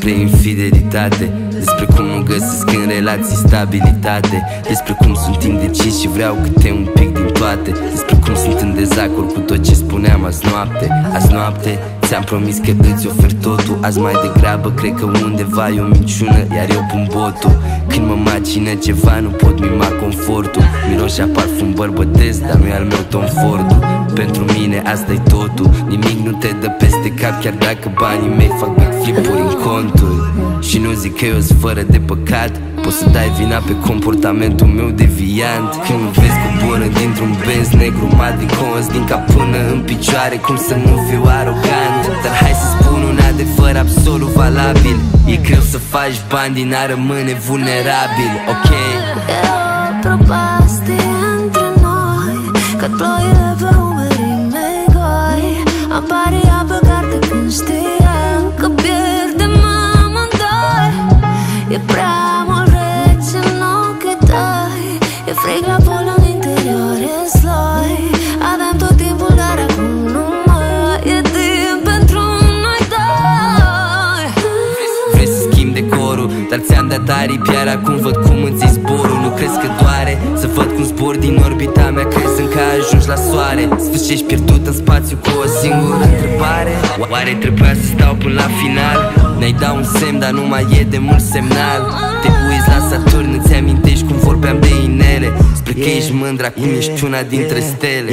despre infidelitate, despre cum nu găsesc în relații stabilitate, despre cum sunt indecis și vreau câte un pic din toate, despre cum sunt în dezacord cu tot ce spuneam azi noapte. Azi noapte ți-am promis că îți ofer totul, azi mai degrabă cred că undeva e o minciună, iar eu pun botul. Când mă macină ceva nu pot mima confortul, miroșea parfum bărbătesc, dar nu e al meu Tom Ford-ul. Pentru mine asta-i totul, nimic nu te dă peste cap, chiar dacă banii mei fac backflip-uri în conturi. Și nu zic că eu-s fără de păcat, poți să dai vina pe comportamentul meu deviant. Când mă vezi coborând dintr-un Benz negru mat din cons, din cap până în picioare, cum să nu fiu arogant. Dar hai să spun un adevăr absolut valabil, e greu să faci bani din a rămâne vulnerabil, ok? E o prăpastie între noi, cât ploile pe umerii mei goi. Am pariat pe carte când știam că pierdem amândoi. E prea mult rece în ochii tăi, e frig la pol în interior, e sloi. Avem tot timpul, dar acum nu mai e timp pentru noi doi. Vrei să schimbi decorul, dar ți-am dat aripi, iar acum văd cum îți iei zborul. Nu crezi că doare să văd cum zbor din orbita mea, crezând că ajungi la soare, sfârșești pierdut în spațiu cu o singură întrebare. Oare trebuia să stau până la final? Ne-ai dat un semn, dar nu mai e de mult semnal. Te uiți la Saturn, îți amintești cum vorbeam de inele, spre că ești mândra cum ești una dintre stele.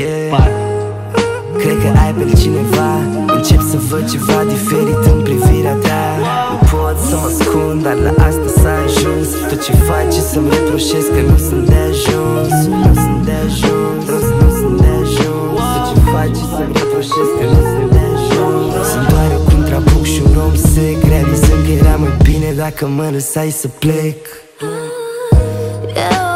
Cred că ai pe cineva, încep să văd ceva diferit în privirea ta. Nu pot să mă ascund, dar la asta s-a ajuns. Tot ce faci e să-mi reproșezi că nu sunt de ajuns. Nu sunt de ajuns, nu sunt de ajuns. Tot ce faci e să-mi reproșezi că nu sunt de ajuns. Sunt doar eu cu un trabuc și un rom sec, realizând că era mai bine dacă mă lăsai să plec.